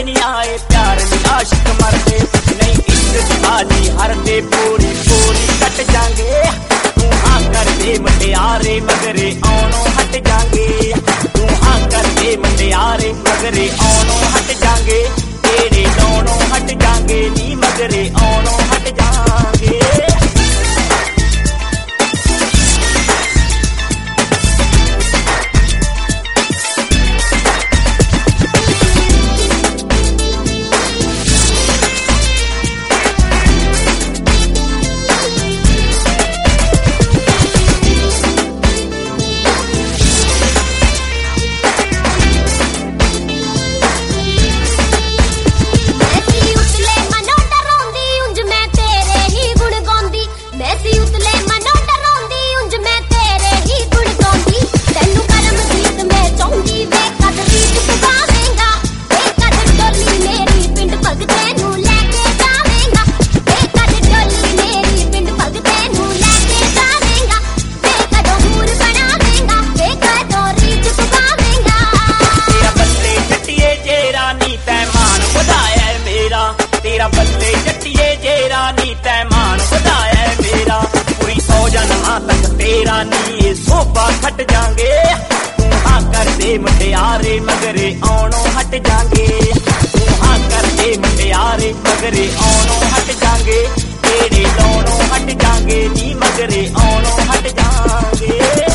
नहीं आए प्यार में आशिक मरते नहीं इश्क बाजी हरते पूरी पूरी कट जाएंगे तू हाँ कर दे मुटियारे मगरे आउणों हट जाएंगे तू हाँ कर दे मुटियारे मगरे आउणों हट जाएंगे तेरे दोनों हट जाएंगे नी मगरे आउणों हट जाएंगे तेरा बल्ले जट्टिए जे रानी तैमान खुदाया मेरा पूरी 100 जन्मां तक तेरा नी सोपा खट जाएंगे तू हाँ कर दे मुटियारे मगरे आउणों हट जाएंगे तू हाँ कर दे मुटियारे मगरे आउणों हट जाएंगे तेरे दोनों हट जाएंगे नी मगरे आउणों हट जाएंगे